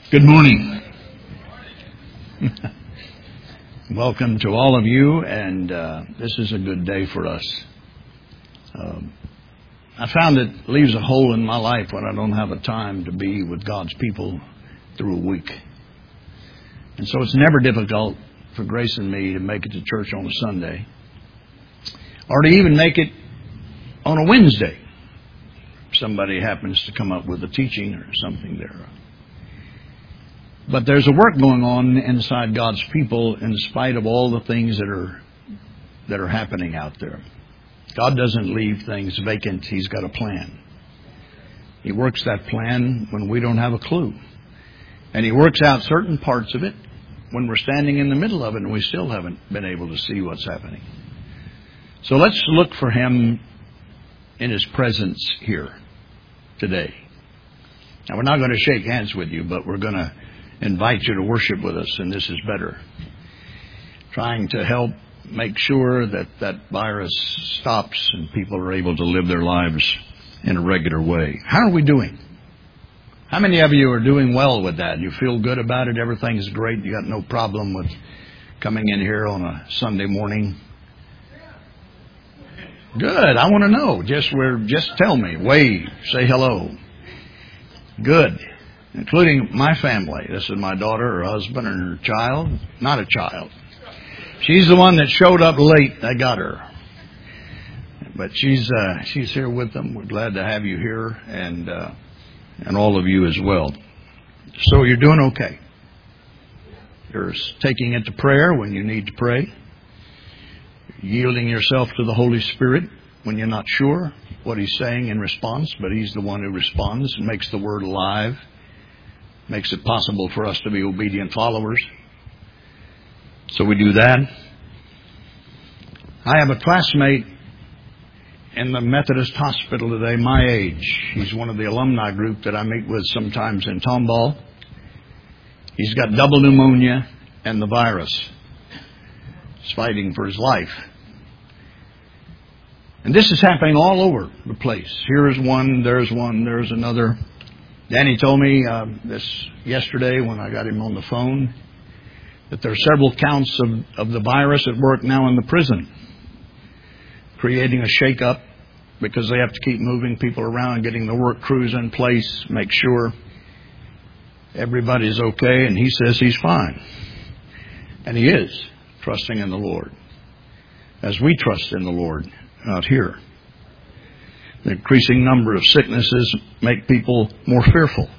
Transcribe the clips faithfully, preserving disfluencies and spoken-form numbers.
Good morning. Welcome to all of you, and uh, this is a good day for us. Um, I found it leaves a hole in my life when I don't have a time to be with God's people through a week. And so it's never difficult for Grace and me to make it to church on a Sunday, or to even make it on a Wednesday. If somebody happens to come up with a teaching or something there. But there's a work going on inside God's people in spite of all the things that are that are happening out there. God doesn't leave things vacant. He's got a plan. He works that plan when we don't have a clue. And He works out certain parts of it when we're standing in the middle of it and we still haven't been able to see what's happening. So let's look for Him in His presence here today. Now, we're not going to shake hands with you, but we're going to invite you to worship with us, and this is better. Trying to help make sure that that virus stops and people are able to live their lives in a regular way. How are we doing? How many of you are doing well with that? You feel good about it? Everything's great? You got no problem with coming in here on a Sunday morning? Good. I want to know. Just where, just tell me. Wave. Say hello. Good. Including my family. This is my daughter, her husband, and her child. Not a child. She's the one that showed up late. I got her. But she's uh, she's here with them. We're glad to have you here, and uh, and all of you as well. So you're doing okay. You're taking it to prayer when you need to pray. Yielding yourself to the Holy Spirit when you're not sure what He's saying in response, but He's the one who responds and makes the Word alive. Makes it possible for us to be obedient followers. So we do that. I have a classmate in the Methodist Hospital today, my age. He's one of the alumni group that I meet with sometimes in Tomball. He's got double pneumonia and the virus. He's fighting for his life. And this is happening all over the place. Here is one, there's one, there's another. Danny told me uh, this yesterday when I got him on the phone that there are several counts of, of the virus at work now in the prison, creating a shake-up because they have to keep moving people around, getting the work crews in place, make sure everybody's okay, and he says he's fine. And he is, trusting in the Lord, as we trust in the Lord out here. The increasing number of sicknesses make people more fearful.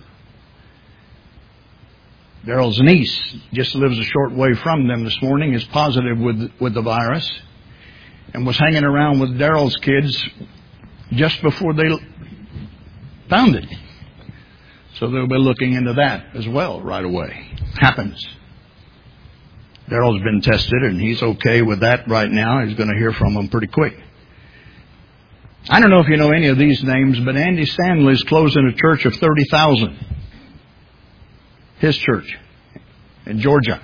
Daryl's niece just lives a short way from them this morning, is positive with with the virus, and was hanging around with Daryl's kids just before they found it. So they'll be looking into that as well right away. Happens. Daryl's been tested, and he's okay with that right now. He's going to hear from them pretty quick. I don't know if you know any of these names, but Andy Stanley's closing a church of thirty thousand. His church in Georgia.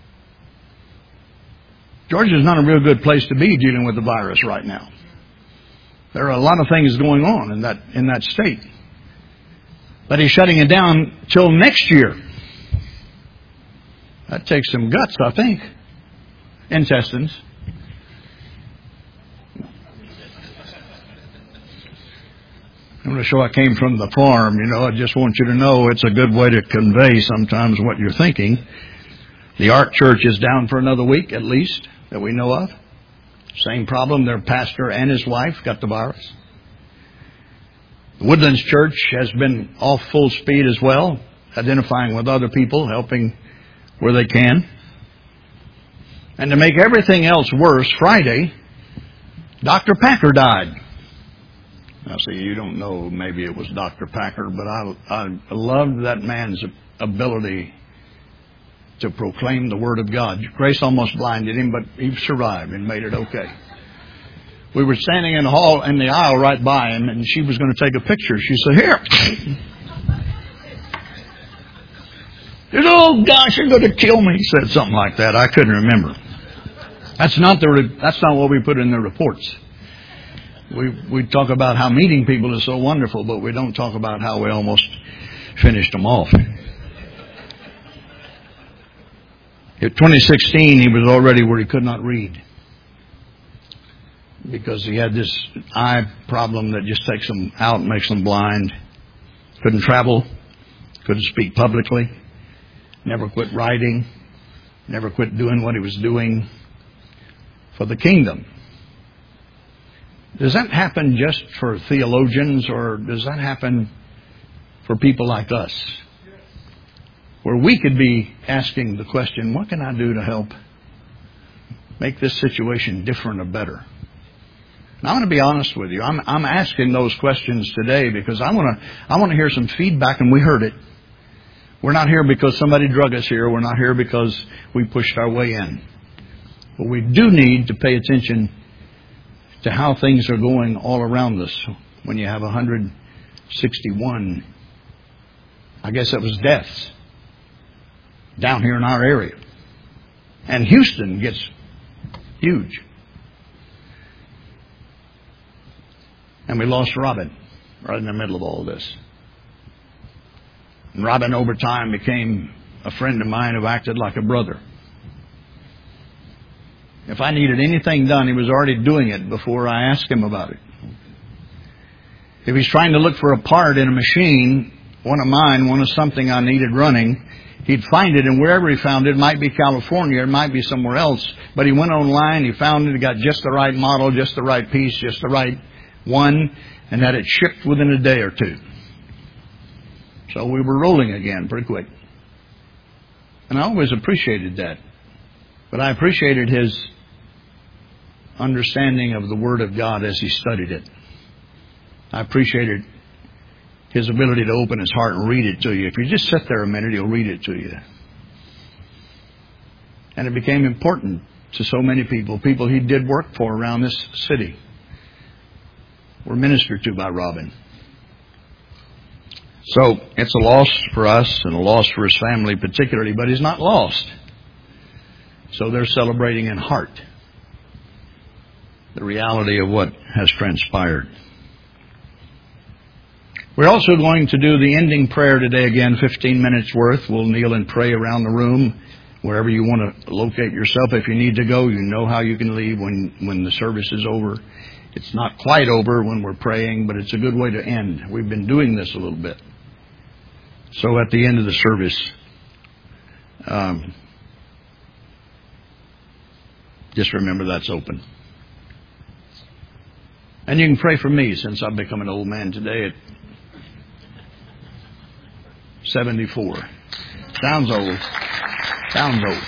Georgia is not a real good place to be dealing with the virus right now. There are a lot of things going on in that in that state. But he's shutting it down till next year. That takes some guts, I think. Intestines. I'm going to show I came from the farm. You know, I just want you to know it's a good way to convey sometimes what you're thinking. The Ark Church is down for another week, at least, that we know of. Same problem. Their pastor and his wife got the virus. The Woodlands Church has been off full speed as well, identifying with other people, helping where they can. And to make everything else worse, Friday, Doctor Packer died. Now, see, you don't know, maybe it was Doctor Packer, but I, I loved that man's ability to proclaim the Word of God. Grace almost blinded him, but he survived and made it okay. We were standing in the hall, in the aisle right by him, and she was going to take a picture. She said, "Here." He said, "Oh gosh, you're going to kill me." He said something like that. I couldn't remember. That's not the. Re- that's not what we put in the reports. We we talk about how meeting people is so wonderful, but we don't talk about how we almost finished them off. In twenty sixteen, he was already where he could not read because he had this eye problem that just takes him out and makes him blind. Couldn't travel, couldn't speak publicly, never quit writing, never quit doing what he was doing for the kingdom. Does that happen just for theologians, or does that happen for people like us? Where we could be asking the question, what can I do to help make this situation different or better? And I want to be honest with you. I'm, I'm asking those questions today because I want to I want to hear some feedback, and we heard it. We're not here because somebody drug us here. We're not here because we pushed our way in. But we do need to pay attention to how things are going all around us. When you have one hundred sixty-one, I guess it was deaths down here in our area. And Houston gets huge. And we lost Robin right in the middle of all this. And Robin over time became a friend of mine who acted like a brother. If I needed anything done, he was already doing it before I asked him about it. If he's trying to look for a part in a machine, one of mine, one of something I needed running, he'd find it, and wherever he found it, it might be California, it might be somewhere else, but he went online, he found it, he got just the right model, just the right piece, just the right one, and had it shipped within a day or two. So we were rolling again pretty quick. And I always appreciated that. But I appreciated his understanding of the Word of God as he studied it. I appreciated his ability to open his heart and read it to you. If you just sit there a minute, he'll read it to you. And it became important to so many people, people he did work for around this city, were ministered to by Robin. So it's a loss for us and a loss for his family particularly, but he's not lost. So they're celebrating in heart the reality of what has transpired. We're also going to do the ending prayer today again, fifteen minutes worth. We'll kneel and pray around the room, wherever you want to locate yourself. If you need to go, you know how you can leave when, when the service is over. It's not quite over when we're praying, but it's a good way to end. We've been doing this a little bit. So at the end of the service, um, just remember that's open. And you can pray for me, since I've become an old man today at seventy-four. Sounds old. Sounds old.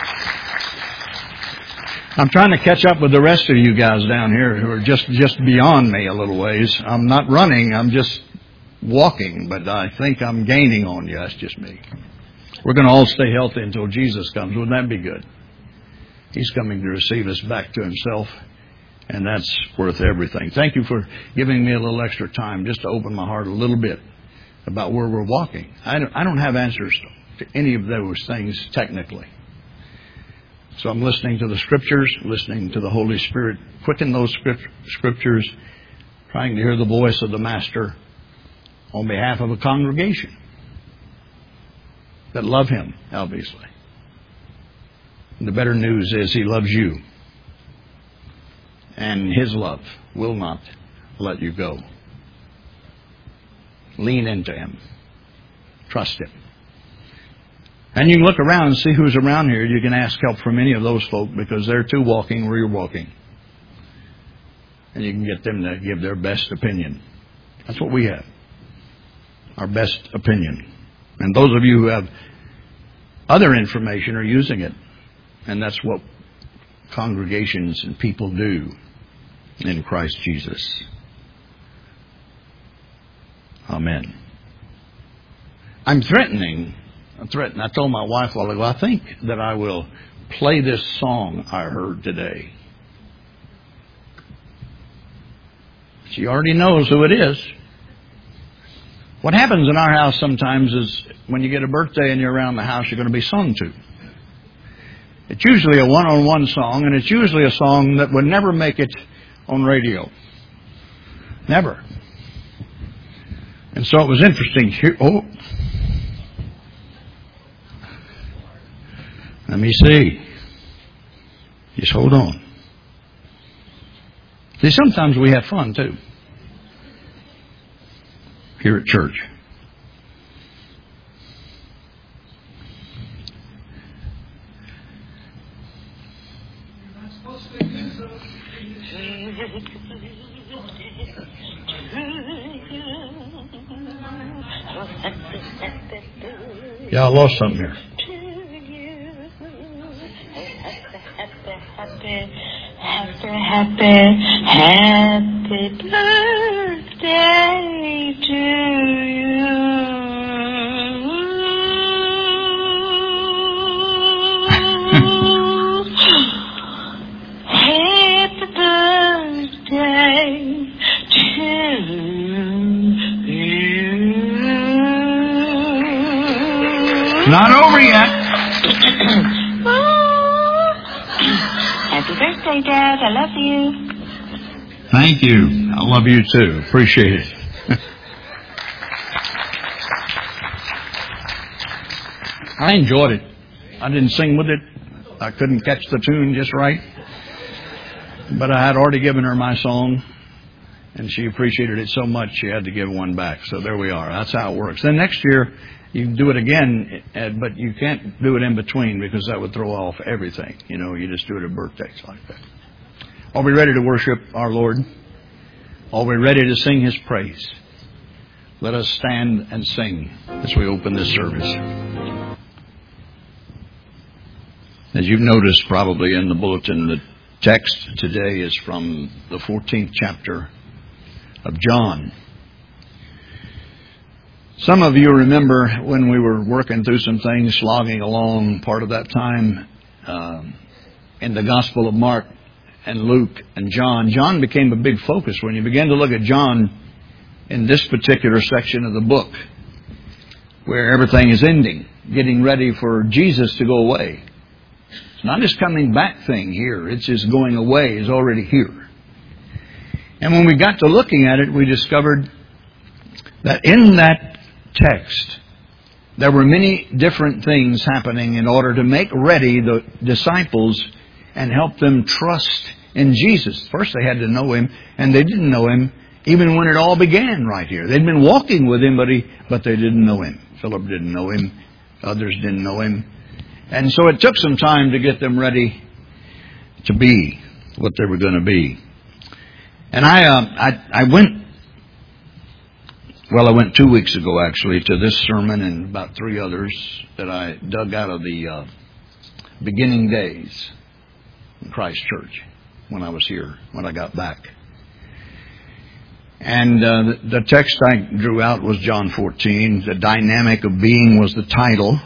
I'm trying to catch up with the rest of you guys down here who are just, just beyond me a little ways. I'm not running, I'm just walking, but I think I'm gaining on you. That's just me. We're going to all stay healthy until Jesus comes. Wouldn't that be good? He's coming to receive us back to himself, and that's worth everything. Thank you for giving me a little extra time just to open my heart a little bit about where we're walking. I don't, I don't have answers to any of those things technically. So I'm listening to the Scriptures, listening to the Holy Spirit quicken those Scriptures, trying to hear the voice of the Master on behalf of a congregation that love him, obviously. And the better news is he loves you. And his love will not let you go. Lean into him. Trust him. And you can look around and see who's around here. You can ask help from any of those folk because they're too walking where you're walking. And you can get them to give their best opinion. That's what we have. Our best opinion. And those of you who have other information are using it. And that's what congregations and people do in Christ Jesus. Amen. I'm threatening, I'm threatening. I told my wife a while ago, I think that I will play this song I heard today. She already knows who it is. What happens in our house sometimes is when you get a birthday and you're around the house, you're going to be sung to. It's usually a one-on-one song, and it's usually a song that would never make it on radio. Never. And so it was interesting. Oh. Let me see. Just hold on. See, sometimes we have fun, too. Here at church. Yeah, I lost something here. Happy, happy, happy birthday to you. Happy birthday to you. Not over yet. Happy birthday, Dad. I love you. Thank you. I love you too. Appreciate it. I enjoyed it. I didn't sing with it. I couldn't catch the tune just right. But I had already given her my song, and she appreciated it so much she had to give one back. So there we are. That's how it works. Then next year, you can do it again, but you can't do it in between because that would throw off everything. You know, you just do it at birthdays like that. Are we ready to worship our Lord? Are we ready to sing His praise? Let us stand and sing as we open this service. As you've noticed probably in the bulletin, the text today is from the fourteenth chapter of John. Some of you remember when we were working through some things, slogging along part of that time um, in the Gospel of Mark and Luke and John. John became a big focus when you began to look at John in this particular section of the book, where everything is ending, getting ready for Jesus to go away. It's not his coming back thing here. It's his going away is already here. And when we got to looking at it, we discovered that in that text, there were many different things happening in order to make ready the disciples and help them trust in Jesus. First, they had to know Him, and they didn't know Him even when it all began right here. They'd been walking with Him, but, he, but they didn't know Him. Philip didn't know Him. Others didn't know Him. And so it took some time to get them ready to be what they were going to be. And I, uh, I, I went, well, I went two weeks ago, actually, to this sermon and about three others that I dug out of the uh, beginning days in Christ Church when I was here, when I got back. And uh, the, the text I drew out was John fourteen. The dynamic of being was the title.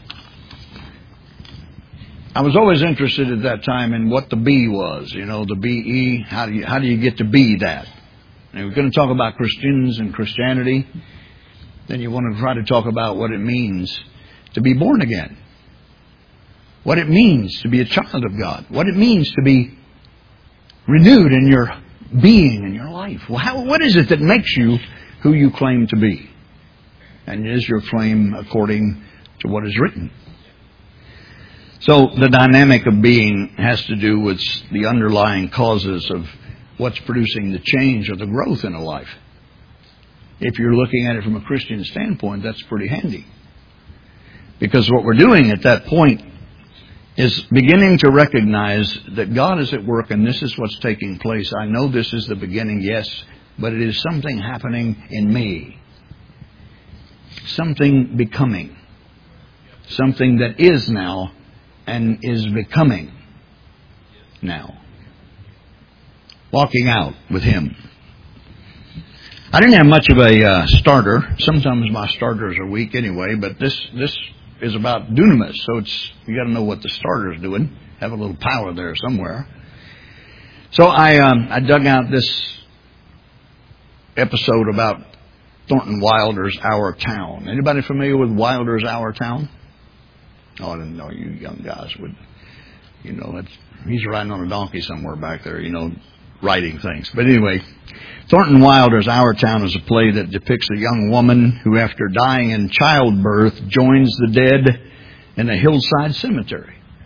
I was always interested at that time in what the be was, you know, the B E. How do you, how do you get to be that? And we're going to talk about Christians and Christianity. Then you want to try to talk about what it means to be born again. What it means to be a child of God. What it means to be renewed in your being, in your life. Well, how, what is it that makes you who you claim to be? And is your claim according to what is written? So the dynamic of being has to do with the underlying causes of what's producing the change or the growth in a life. If you're looking at it from a Christian standpoint, that's pretty handy. Because what we're doing at that point is beginning to recognize that God is at work and this is what's taking place. I know this is the beginning, yes, but it is something happening in me. Something becoming. Something that is now and is becoming now. Walking out with Him. I didn't have much of a uh, starter. Sometimes my starters are weak anyway, but this this is about dunamis, so it's you got to know what the starter's doing. Have a little power there somewhere. So I um, I dug out this episode about Thornton Wilder's Our Town. Anybody familiar with Wilder's Our Town? Oh, I didn't know you young guys would. You know, it's, he's riding on a donkey somewhere back there, you know, writing things. But anyway, Thornton Wilder's Our Town is a play that depicts a young woman who, after dying in childbirth, joins the dead in a hillside cemetery.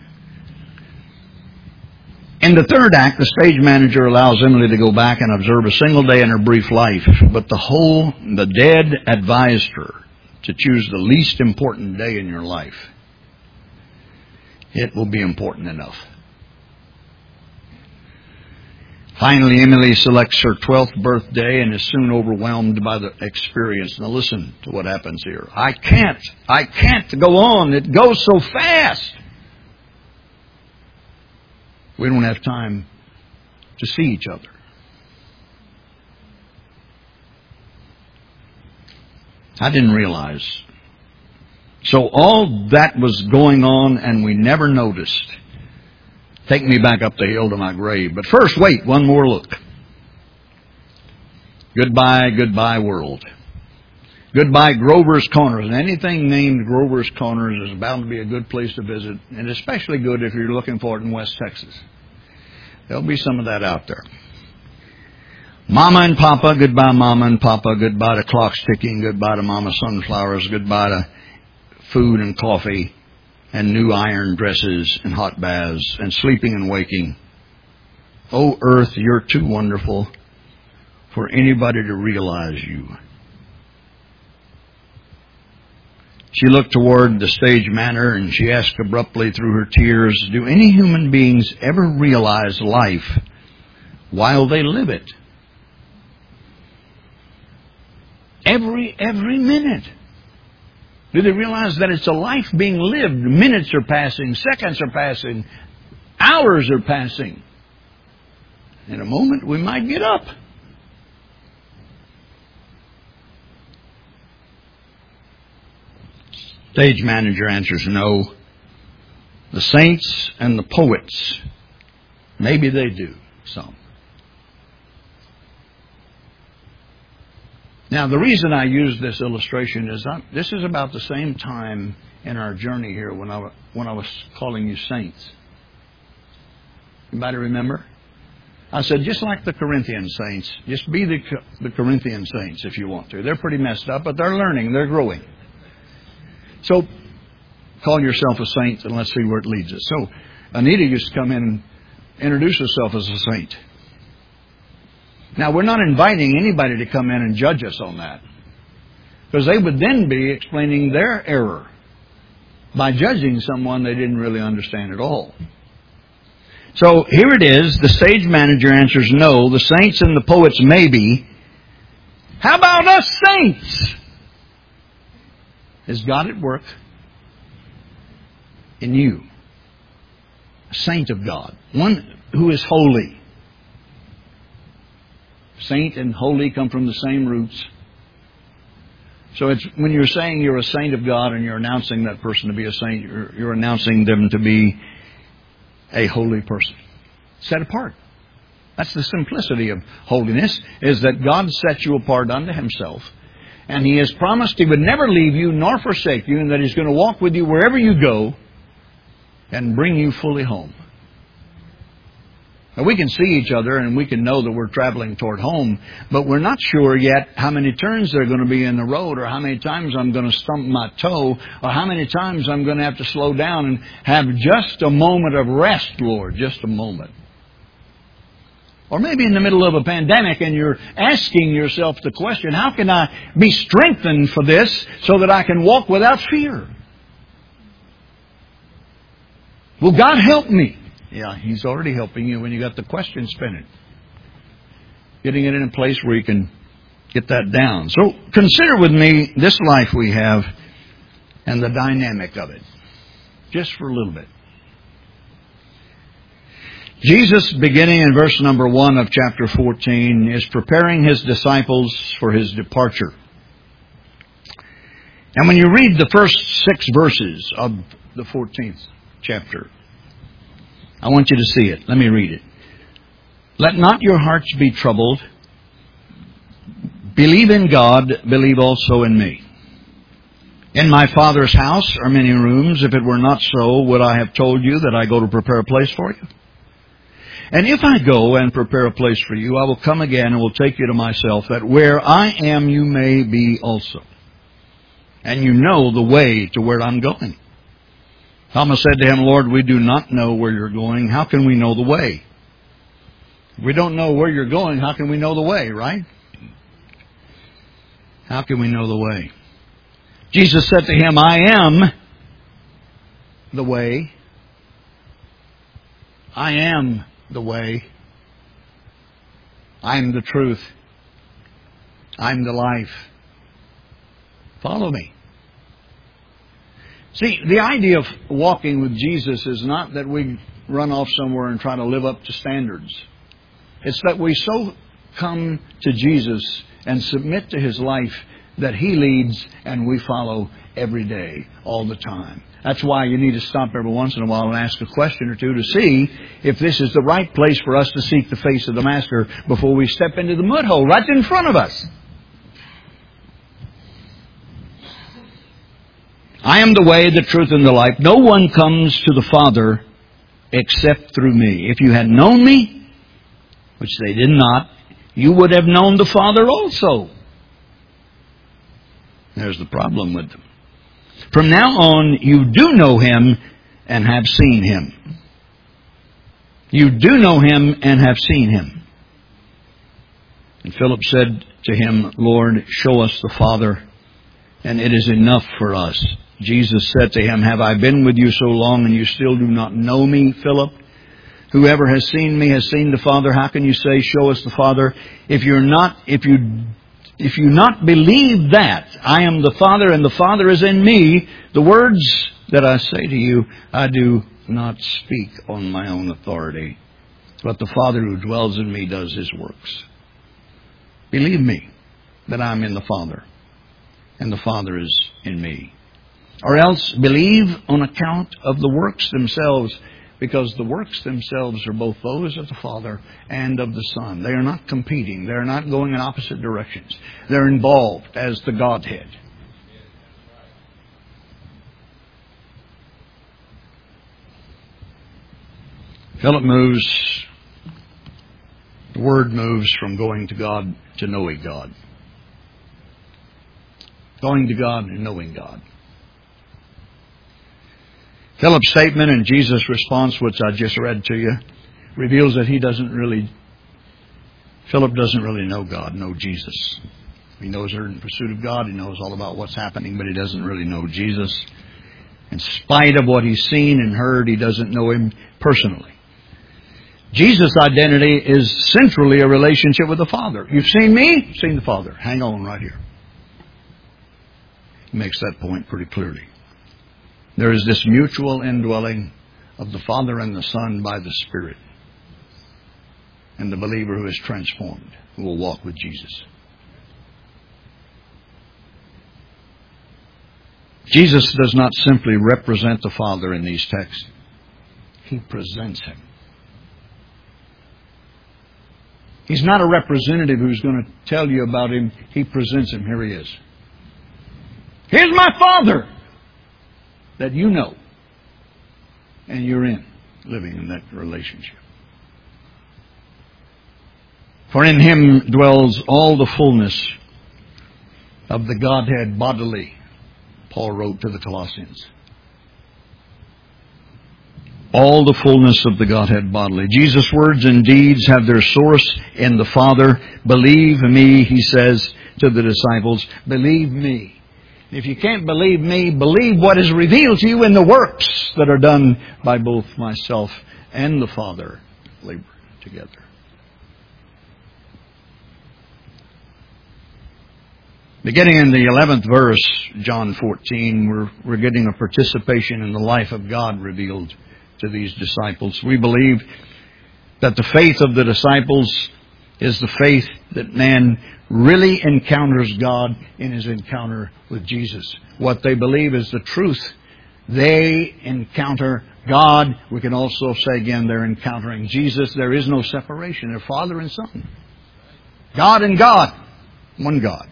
In the third act, the stage manager allows Emily to go back and observe a single day in her brief life, but the whole, the dead advised her to choose the least important day in your life. It will be important enough. Finally, Emily selects her twelfth birthday and is soon overwhelmed by the experience. Now listen to what happens here. I can't, I can't go on. It goes so fast. We don't have time to see each other. I didn't realize. So all that was going on and we never noticed. Take me back up the hill to my grave. But first, wait, one more look. Goodbye, goodbye world. Goodbye Grover's Corners. And anything named Grover's Corners is bound to be a good place to visit. And especially good if you're looking for it in West Texas. There'll be some of that out there. Mama and Papa, goodbye Mama and Papa. Goodbye to clocks ticking. Goodbye to Mama Sunflowers. Goodbye to food and coffee and new iron dresses and hot baths and sleeping and waking. Oh, earth, you're too wonderful for anybody to realize you. She looked toward the stage manor and she asked abruptly through her tears, do any human beings ever realize life while they live it? Every, every minute. Do they realize that it's a life being lived? Minutes are passing, seconds are passing, hours are passing. In a moment, we might get up. Stage manager answers no. The saints and the poets, maybe they do some. Now, the reason I use this illustration is I'm, this is about the same time in our journey here when I, when I was calling you saints. Anybody remember? I said, just like the Corinthian saints, just be the, the Corinthian saints if you want to. They're pretty messed up, but they're learning, they're growing. So, call yourself a saint and let's see where it leads us. So, Anita used to come in and introduce herself as a saint. Now, we're not inviting anybody to come in and judge us on that. Because they would then be explaining their error by judging someone they didn't really understand at all. So, here it is. The stage manager answers no. The saints and the poets maybe. How about us saints? Is God at work in you? A saint of God. One who is holy. Saint and holy come from the same roots. So it's when you're saying you're a saint of God and you're announcing that person to be a saint, you're, you're announcing them to be a holy person. Set apart. That's the simplicity of holiness, is that God set you apart unto Himself. And He has promised He would never leave you nor forsake you, and that He's going to walk with you wherever you go and bring you fully home. Now, we can see each other and we can know that we're traveling toward home, but we're not sure yet how many turns there are going to be in the road, or how many times I'm going to stump my toe, or how many times I'm going to have to slow down and have just a moment of rest, Lord, just a moment. Or maybe in the middle of a pandemic and you're asking yourself the question, how can I be strengthened for this so that I can walk without fear? Will God help me? Yeah, He's already helping you when you got the question spinning. Getting it in a place where you can get that down. So consider with me this life we have and the dynamic of it. Just for a little bit. Jesus, beginning in verse number one of chapter fourteen, is preparing His disciples for His departure. And when you read the first six verses of the fourteenth chapter, I want you to see it. Let me read it. Let not your hearts be troubled. Believe in God, believe also in me. In my Father's house are many rooms. If it were not so, would I have told you that I go to prepare a place for you? And if I go and prepare a place for you, I will come again and will take you to myself, that where I am you may be also. And you know the way to where I'm going. Thomas said to Him, Lord, we do not know where you're going. How can we know the way? We don't know where you're going. How can we know the way, right? How can we know the way? Jesus said to him, I am the way. I am the way. I am the truth. I am the life. Follow me. See, the idea of walking with Jesus is not that we run off somewhere and try to live up to standards. It's that we so come to Jesus and submit to His life that He leads and we follow every day, all the time. That's why you need to stop every once in a while and ask a question or two to see if this is the right place for us to seek the face of the Master before we step into the mud hole right in front of us. I am the way, the truth, and the life. No one comes to the Father except through me. If you had known me, which they did not, you would have known the Father also. There's the problem with them. From now on, you do know Him and have seen Him. You do know Him and have seen Him. And Philip said to Him, Lord, show us the Father, and it is enough for us. Jesus said to him, have I been with you so long and you still do not know me, Philip? Whoever has seen me has seen the Father. How can you say, show us the Father? If you're not, if you, if you not believe that I am the Father and the Father is in me, the words that I say to you, I do not speak on my own authority, but the Father who dwells in me does His works. Believe me that I'm in the Father and the Father is in me. Or else believe on account of the works themselves, because the works themselves are both those of the Father and of the Son. They are not competing. They are not going in opposite directions. They're involved as the Godhead. Philip moves, the word moves from going to God to knowing God. Going to God and knowing God. Philip's statement and Jesus' response, which I just read to you, reveals that he doesn't really, Philip doesn't really know God, know Jesus. He knows they're in pursuit of God. He knows all about what's happening, but he doesn't really know Jesus. In spite of what he's seen and heard, he doesn't know Him personally. Jesus' identity is centrally a relationship with the Father. You've seen me, seen the Father. Hang on right here. He makes that point pretty clearly. There is this mutual indwelling of the Father and the Son by the Spirit. And the believer who is transformed, who will walk with Jesus. Jesus does not simply represent the Father in these texts. He presents Him. He's not a representative who's going to tell you about Him. He presents Him. Here He is. Here's my Father that you know. And you're in, living in that relationship. For in Him dwells all the fullness of the Godhead bodily, Paul wrote to the Colossians. All the fullness of the Godhead bodily. Jesus' words and deeds have their source in the Father. Believe me, He says to the disciples. Believe me. If you can't believe me, believe what is revealed to you in the works that are done by both myself and the Father labor together. Beginning in the eleventh verse, John fourteen, we're, we're getting a participation in the life of God revealed to these disciples. We believe that the faith of the disciples is the faith that man really encounters God in his encounter with Jesus. What they believe is the truth. They encounter God. We can also say again, they're encountering Jesus. There is no separation. They're Father and Son. God and God. One God.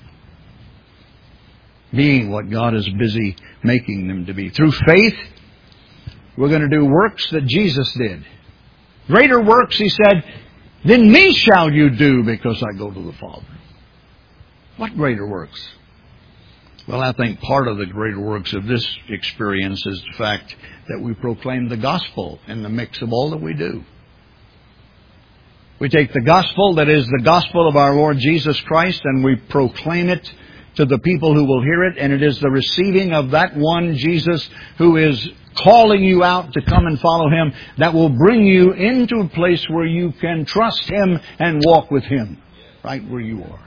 Being what God is busy making them to be. Through faith, we're going to do works that Jesus did. Greater works, He said, than me shall you do, because I go to the Father. What greater works? Well, I think part of the greater works of this experience is the fact that we proclaim the gospel in the mix of all that we do. We take the gospel that is the gospel of our Lord Jesus Christ and we proclaim it to the people who will hear it. And it is the receiving of that one Jesus who is calling you out to come and follow Him that will bring you into a place where you can trust Him and walk with Him right where you are.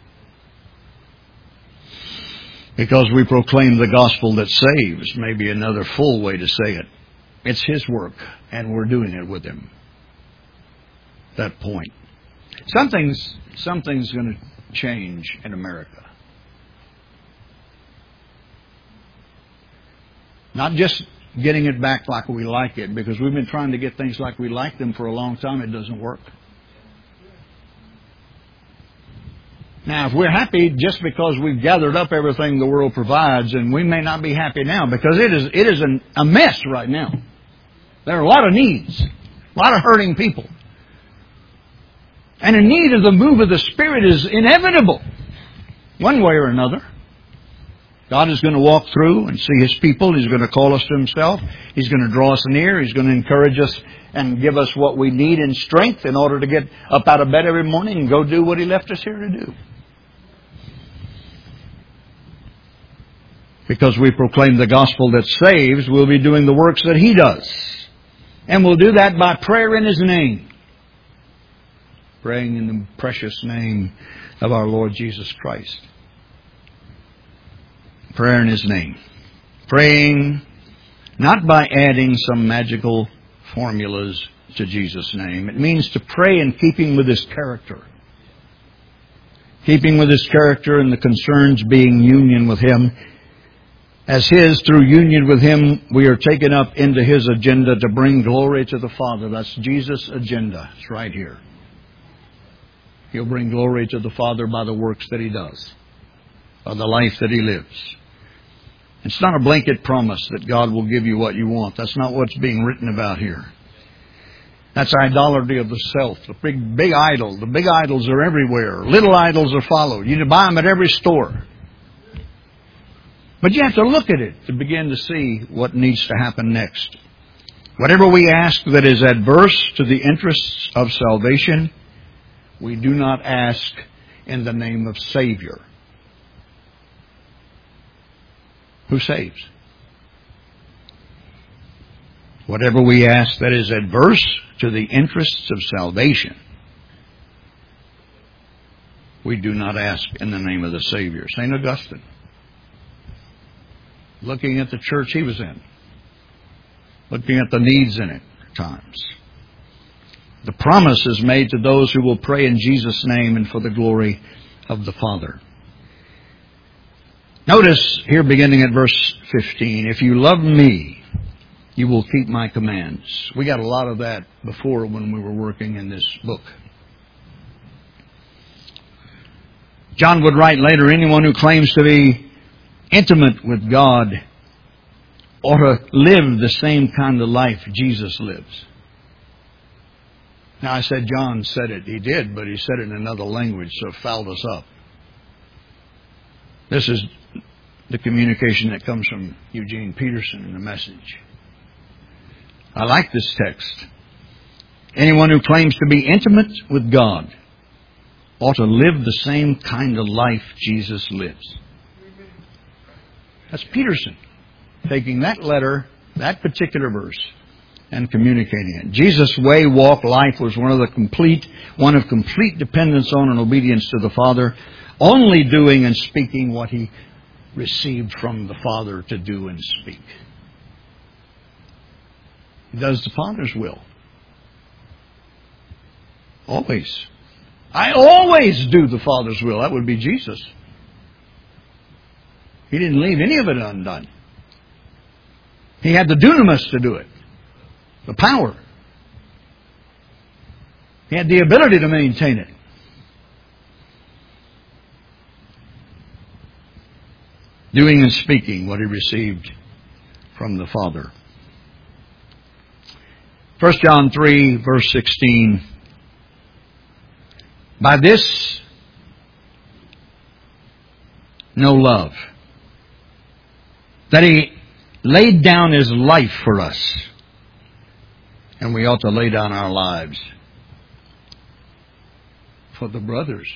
Because we proclaim the gospel that saves, maybe another full way to say it. It's His work, and we're doing it with Him. That point. Something's, something's going to change in America. Not just getting it back like we like it, because we've been trying to get things like we like them for a long time. It doesn't work. Now, if we're happy just because we've gathered up everything the world provides, and we may not be happy now, because it is it is an, a mess right now. There are a lot of needs, a lot of hurting people. And a need of the move of the Spirit is inevitable, one way or another. God is going to walk through and see His people. He's going to call us to Himself. He's going to draw us near. He's going to encourage us and give us what we need in strength in order to get up out of bed every morning and go do what He left us here to do. Because we proclaim the gospel that saves, we'll be doing the works that He does. And we'll do that by prayer in His name. Praying in the precious name of our Lord Jesus Christ. Prayer in His name. Praying not by adding some magical formulas to Jesus' name. It means to pray in keeping with His character. Keeping with His character and the concerns being union with Him. As His, through union with Him, we are taken up into His agenda to bring glory to the Father. That's Jesus' agenda. It's right here. He'll bring glory to the Father by the works that He does, by the life that He lives. It's not a blanket promise that God will give you what you want. That's not what's being written about here. That's idolatry of the self. The big, big idol. The big idols are everywhere. Little idols are followed. You can buy them at every store. But you have to look at it to begin to see what needs to happen next. Whatever we ask that is adverse to the interests of salvation, we do not ask in the name of Savior. Who saves? Whatever we ask that is adverse to the interests of salvation, we do not ask in the name of the Savior. Saint Augustine, looking at the church he was in, looking at the needs in it at times. The promise is made to those who will pray in Jesus' name and for the glory of the Father. Notice here beginning at verse fifteen, if you love me, you will keep my commands. We got a lot of that before when we were working in this book. John would write later, anyone who claims to be intimate with God ought to live the same kind of life Jesus lives. Now, I said John said it. He did, but he said it in another language, so it fouled us up. This is the communication that comes from Eugene Peterson in the Message. I like this text. Anyone who claims to be intimate with God ought to live the same kind of life Jesus lives. That's Peterson taking that letter, that particular verse, and communicating it. Jesus' way, walk, life was one of the complete, one of complete dependence on and obedience to the Father, only doing and speaking what He received from the Father to do and speak. He does the Father's will. Always. I always do the Father's will. That would be Jesus. He didn't leave any of it undone. He had the dunamis to do it. The power. He had the ability to maintain it. Doing and speaking what He received from the Father. First John three, verse sixteen. By this, know love, that He laid down His life for us, and we ought to lay down our lives for the brothers.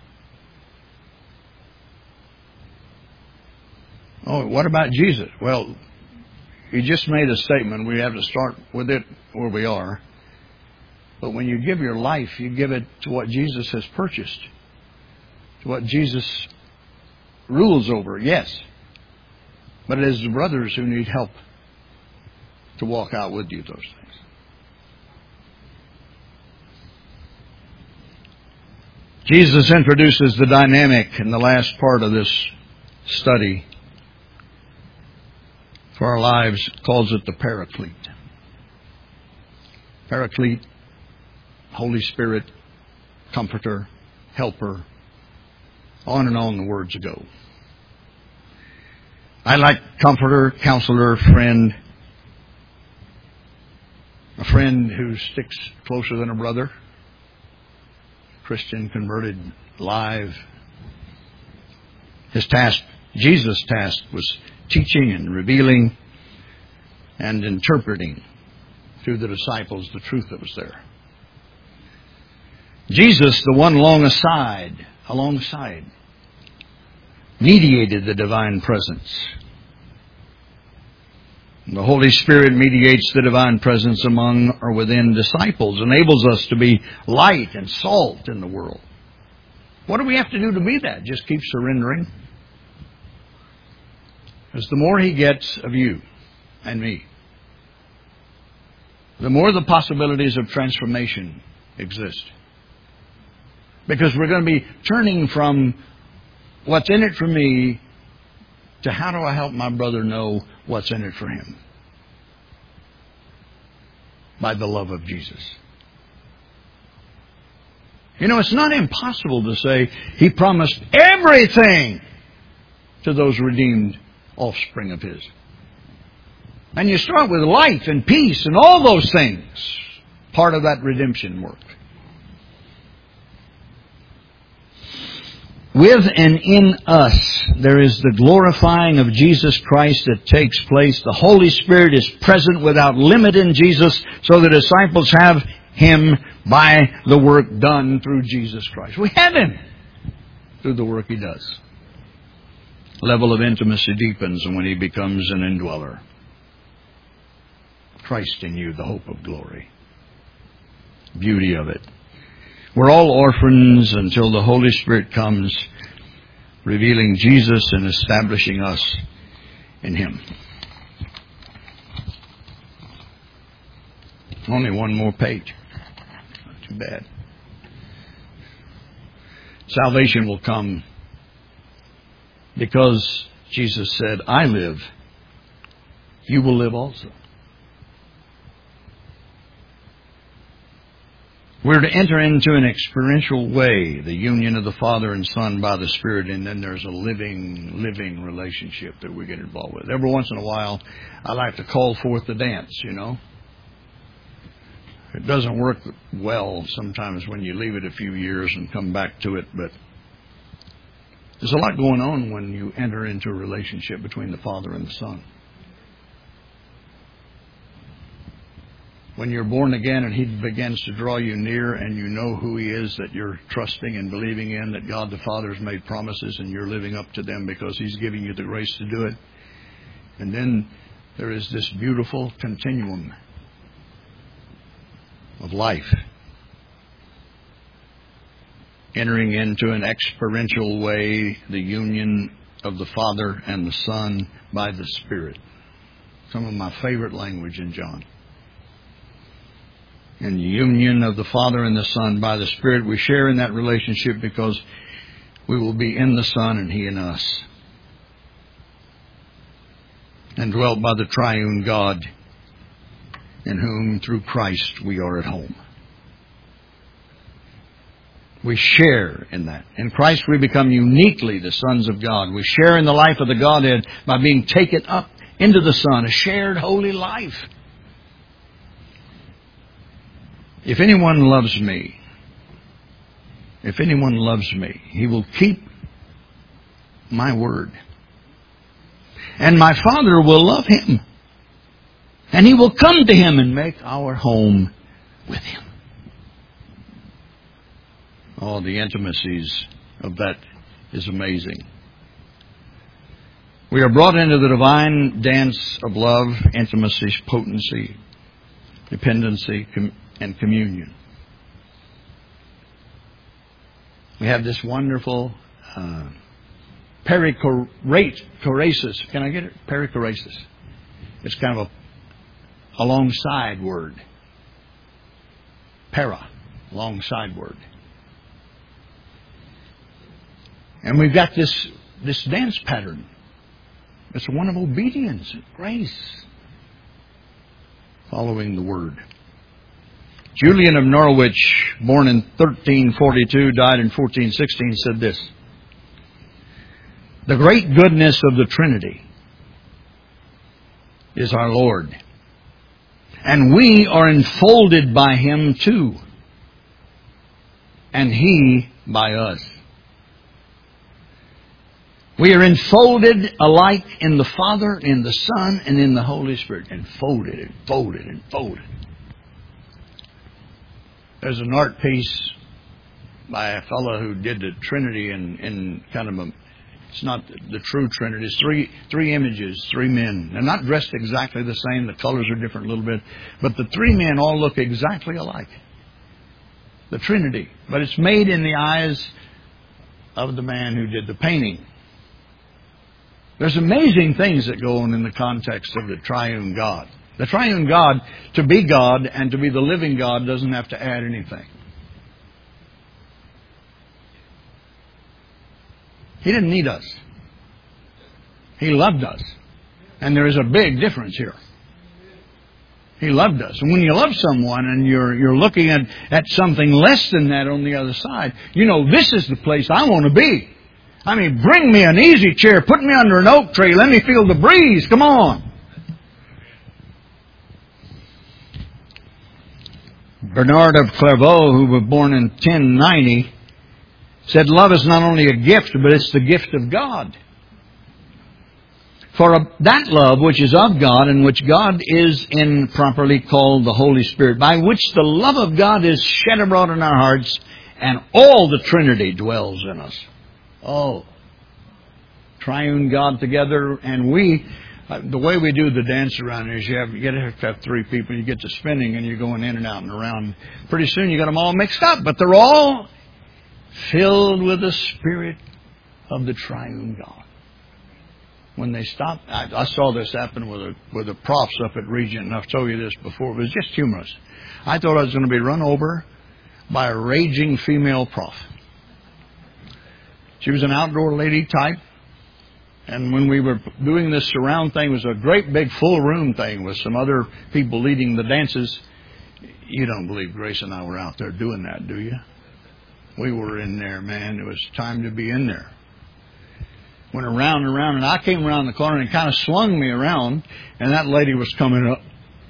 Oh, what about Jesus? Well, he just made a statement. We have to start with it where we are. But when you give your life, you give it to what Jesus has purchased, to what Jesus rules over, yes. But it is the brothers who need help to walk out with you those things. Jesus introduces the dynamic in the last part of this study for our lives, calls it the Paraclete. Paraclete, Holy Spirit, Comforter, Helper, on and on the words go. I like Comforter, Counselor, Friend, a friend who sticks closer than a brother, Christian, converted, live. His task, Jesus' task, was teaching and revealing and interpreting through the disciples the truth that was there. Jesus, the one long aside, alongside, mediated the divine presence. The Holy Spirit mediates the divine presence among or within disciples, enables us to be light and salt in the world. What do we have to do to be that? Just keep surrendering. Because the more He gets of you and me, the more the possibilities of transformation exist. Because we're going to be turning from what's in it for me to how do I help my brother know what's in it for him? By the love of Jesus. You know, it's not impossible to say He promised everything to those redeemed offspring of His. And you start with life and peace and all those things, part of that redemption work. With and in us, there is the glorifying of Jesus Christ that takes place. The Holy Spirit is present without limit in Jesus, so the disciples have Him by the work done through Jesus Christ. We have Him through the work He does. Level of intimacy deepens when He becomes an indweller. Christ in you, the hope of glory. Beauty of it. We're all orphans until the Holy Spirit comes, revealing Jesus and establishing us in Him. Only one more page. Not too bad. Salvation will come because Jesus said, I live. You will live also. We're to enter into an experiential way the union of the Father and Son by the Spirit, and then there's a living, living relationship that we get involved with. Every once in a while, I like to call forth the dance, you know. It doesn't work well sometimes when you leave it a few years and come back to it, but there's a lot going on when you enter into a relationship between the Father and the Son. When you're born again and He begins to draw you near and you know who He is that you're trusting and believing in, that God the Father has made promises and you're living up to them because He's giving you the grace to do it. And then there is this beautiful continuum of life. Entering into an experiential way the union of the Father and the Son by the Spirit. Some of my favorite language in John. In the union of the Father and the Son by the Spirit, we share in that relationship because we will be in the Son and He in us. And dwelt by the triune God, in whom through Christ we are at home. We share in that. In Christ we become uniquely the sons of God. We share in the life of the Godhead by being taken up into the Son, a shared holy life. If anyone loves me, if anyone loves me, he will keep my word. And my Father will love him. And He will come to him and make our home with him. Oh, the intimacies of that is amazing. We are brought into the divine dance of love, intimacy, potency, dependency, com- and communion. We have this wonderful uh, perichoresis. Can I get it? Perichoresis. It's kind of a alongside word. Para, alongside word. And we've got this, this dance pattern. It's one of obedience and grace, following the Word. Julian of Norwich, born in thirteen forty-two, died in fourteen sixteen, said this: "The great goodness of the Trinity is our Lord, and we are enfolded by Him too, and He by us. We are enfolded alike in the Father, in the Son, and in the Holy Spirit." Enfolded, enfolded, enfolded. There's an art piece by a fellow who did the Trinity in, in kind of a, it's not the true Trinity. It's three, three images, three men. They're not dressed exactly the same. The colors are different a little bit. But the three men all look exactly alike. The Trinity. But it's made in the eyes of the man who did the painting. There's amazing things that go on in the context of the triune God. The triune God, to be God and to be the living God, doesn't have to add anything. He didn't need us. He loved us. And there is a big difference here. He loved us. And when you love someone and you're you're looking at, at something less than that on the other side, you know, this is the place I want to be. I mean, bring me an easy chair. Put me under an oak tree. Let me feel the breeze. Come on. Bernard of Clairvaux, who was born in ten ninety, said love is not only a gift, but it's the gift of God. For a, that love which is of God, and which God is in properly called the Holy Spirit, by which the love of God is shed abroad in our hearts, and all the Trinity dwells in us. Oh, triune God together, and we, uh, the way we do the dance around here is you have, you get to have three people, you get to spinning, and you're going in and out and around. Pretty soon you got them all mixed up, but they're all filled with the Spirit of the triune God. When they stop, I, I saw this happen with a, with the profs up at Regent, and I've told you this before, but it was just humorous. I thought I was going to be run over by a raging female prof. She was an outdoor lady type. And when we were doing this surround thing, it was a great big full room thing with some other people leading the dances. You don't believe Grace and I were out there doing that, do you? We were in there, man. It was time to be in there. Went around and around, and I came around the corner and kind of swung me around, and that lady was coming up.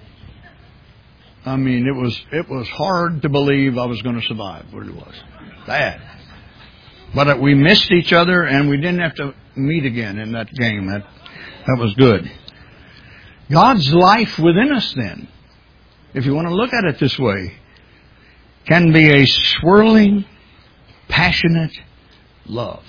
I mean, it was it was hard to believe I was going to survive. What it was. Bad. But we missed each other, and we didn't have to meet again in that game. That that was good. God's life within us, then, if you want to look at it this way, can be a swirling, passionate love.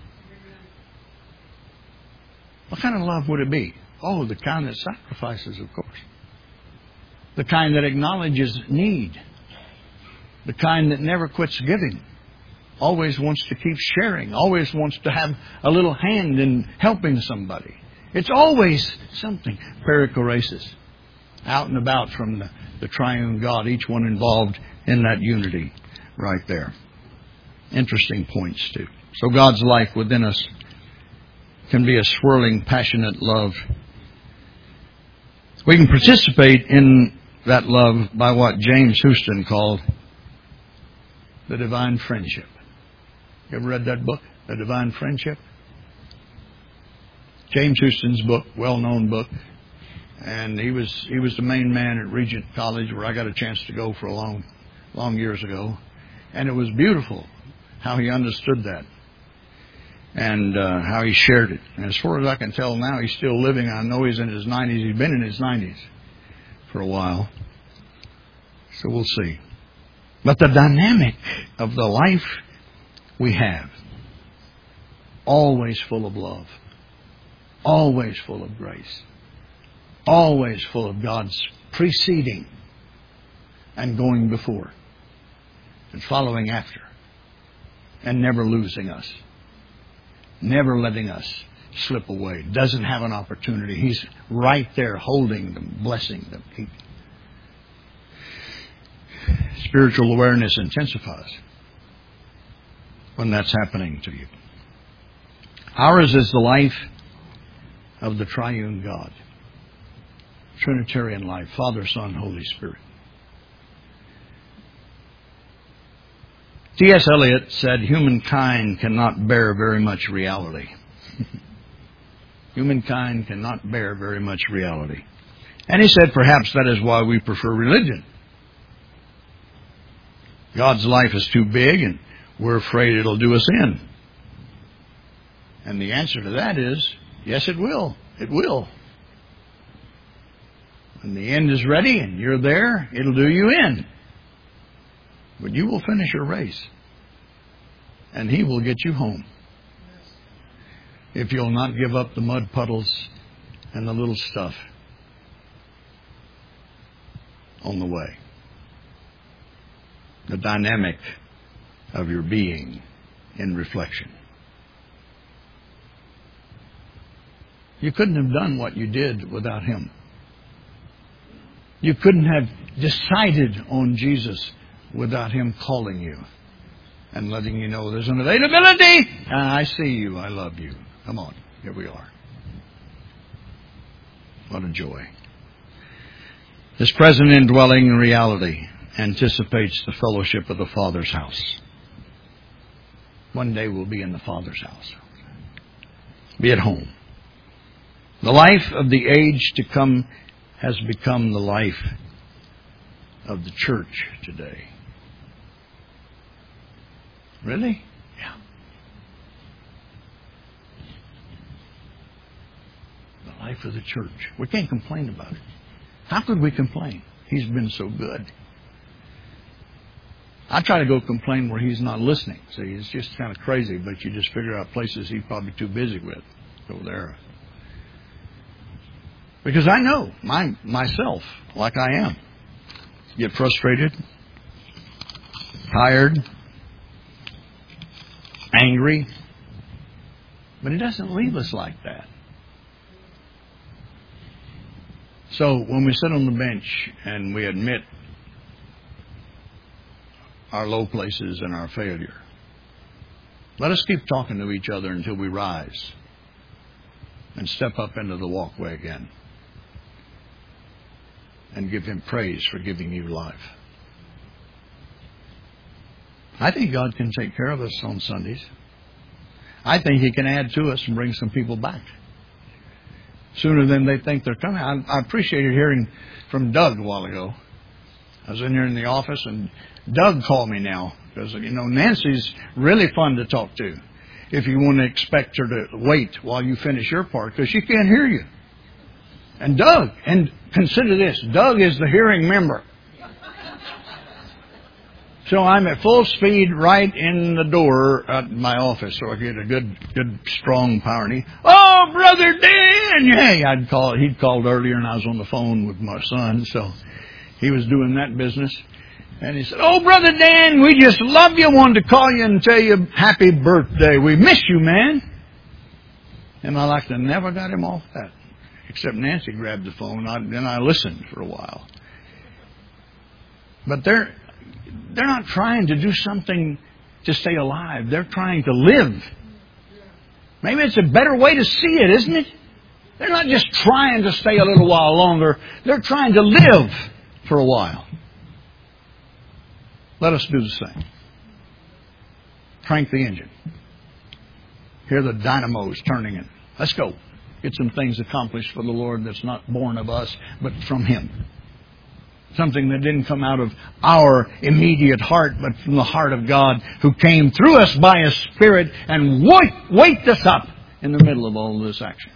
What kind of love would it be? Oh, the kind that sacrifices, of course. The kind that acknowledges need. The kind that never quits giving. Always wants to keep sharing. Always wants to have a little hand in helping somebody. It's always something. Perichoresis. Out and about from the, the triune God. Each one involved in that unity right there. Interesting points too. So God's life within us can be a swirling, passionate love. We can participate in that love by what James Houston called the divine friendship. You ever read that book, The Divine Friendship? James Houston's book, well-known book. And he was he was the main man at Regent College, where I got a chance to go for a long, long years ago. And it was beautiful how he understood that. And uh, how he shared it. And as far as I can tell now, he's still living. I know he's in his nineties. He's been in his nineties for a while. So we'll see. But the dynamic of the life We have. Always full of love. Always full of grace. Always full of God's preceding and going before and following after and never losing us. Never letting us slip away. Doesn't have an opportunity. He's right there holding them, blessing them. He, spiritual awareness intensifies when that's happening to you. Ours is the life of the triune God. Trinitarian life. Father, Son, Holy Spirit. T S Eliot said, humankind cannot bear very much reality. Humankind cannot bear very much reality. And he said, perhaps that is why we prefer religion. God's life is too big and we're afraid it'll do us in. And the answer to that is, yes, it will. It will. When the end is ready and you're there, it'll do you in. But you will finish your race. And He will get you home. If you'll not give up the mud puddles and the little stuff on the way. The dynamic of your being in reflection. You couldn't have done what you did without Him. You couldn't have decided on Jesus without Him calling you and letting you know there's an availability. I see you. I love you. Come on. Here we are. What a joy. This present indwelling reality anticipates the fellowship of the Father's house. One day we'll be in the Father's house. Be at home. The life of the age to come has become the life of the church today. Really? Yeah. The life of the church. We can't complain about it. How could we complain? He's been so good. I try to go complain where He's not listening. See, it's just kind of crazy, but you just figure out places He's probably too busy with. Go there. Because I know my, myself, like I am, get frustrated, tired, angry. But He doesn't leave us like that. So when we sit on the bench and we admit our low places and our failure, let us keep talking to each other until we rise and step up into the walkway again and give Him praise for giving you life. I think God can take care of us on Sundays. I think He can add to us and bring some people back sooner than they think they're coming. I, I appreciated hearing from Doug a while ago. I was in here in the office and Doug called me now because, you know, Nancy's really fun to talk to if you want to expect her to wait while you finish your part because she can't hear you. And Doug, and consider this, Doug is the hearing member. So I'm at full speed right in the door at my office, so I get a good, good, strong power. And he, oh, Brother Dan! Hey, I'd call. He'd called earlier, and I was on the phone with my son, so he was doing that business. And he said, oh, Brother Dan, we just love you. Wanted to call you and tell you happy birthday. We miss you, man. And I like to never got him off that, except Nancy grabbed the phone. I, then I listened for a while. But they're. They're not trying to do something to stay alive. They're trying to live. Maybe it's a better way to see it, isn't it? They're not just trying to stay a little while longer. They're trying to live for a while. Let us do the same. Crank the engine. Hear the dynamos turning in. Let's go. Get some things accomplished for the Lord that's not born of us, but from Him. Something that didn't come out of our immediate heart, but from the heart of God who came through us by His Spirit and wake, waked us up in the middle of all of this action.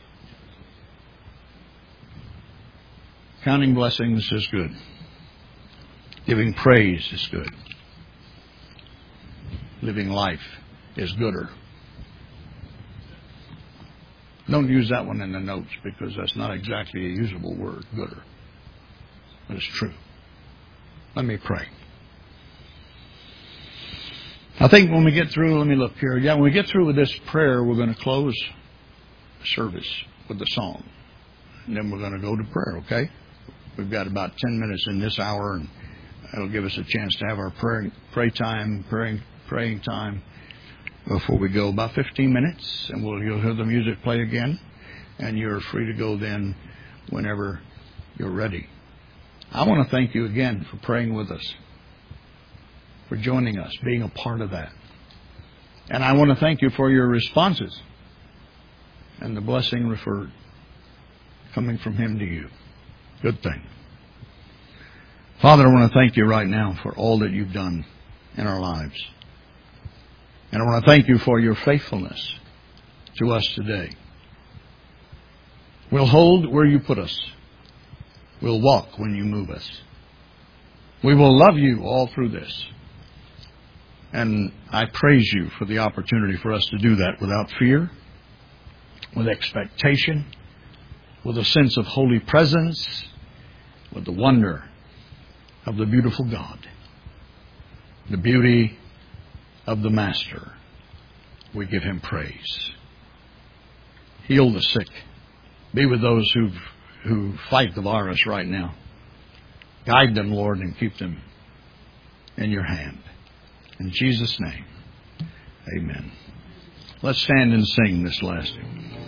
Counting blessings is good. Giving praise is good. living life is gooder. Don't use that one in the notes because that's not exactly a usable word, gooder. But it's true. Let me pray. I think when we get through, let me look here. Yeah, when we get through with this prayer, we're going to close the service with the song. And then we're going to go to prayer, okay? We've got about ten minutes in this hour, and it'll give us a chance to have our prayer, pray time, praying, praying time before we go. About fifteen minutes, and we'll, you'll hear the music play again, and you're free to go then whenever you're ready. I want to thank you again for praying with us, for joining us, being a part of that. And I want to thank you for your responses and the blessing referred coming from Him to you. Good thing. Father, I want to thank you right now for all that you've done in our lives. And I want to thank you for your faithfulness to us today. We'll hold where you put us. We'll walk when you move us. We will love you all through this. And I praise you for the opportunity for us to do that without fear, with expectation, with a sense of holy presence, with the wonder of the beautiful God, the beauty of the Master. We give Him praise. Heal the sick. Be with those who who fight the virus right now. Guide them, Lord, and keep them in your hand. In Jesus' name, amen. Let's stand and sing this last hymn.